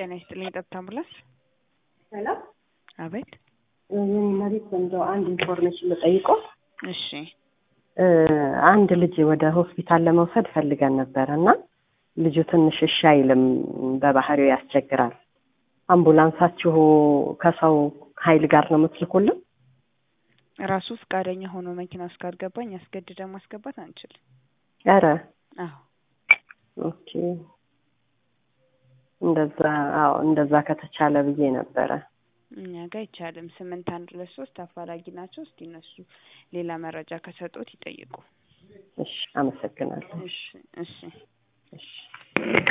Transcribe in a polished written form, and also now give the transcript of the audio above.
ጤና ይስጥልኝ ጠብታ አምቡላንስ። ሄሎ አቤት። መሬት እንደው አንድ ኢንፎርሜሽን ልጠይቀው። እሺ። አንድ ልጅ ወደ ሆስፒታል ለመውሰድ ፈልገን ነበርና ልጁ ትንሽ እሺ አይልም፣ በባህሪው ያስቸግራል። አምቡላንሳችሁ ከሰው ኃይል ጋር ነው የምትልኩልን? ራሱ ፍቃደኛ ሆኖ መኪና ውስጥ ካልገባኝ አስገድደን ማስገባት አንችልም። ኧረ አዎ። ኦኬ። እንደዛ ከተቻለ ብዬ ነበረ። እኛ ጋር አይቻልም። 8123 አፋላጊ ናቸው። እስቲ እነሱ ሌላ መረጃ ከሰጡት ይጠይቁ። እሺ፣ አመሰግናለሁ። እሺ። እሺ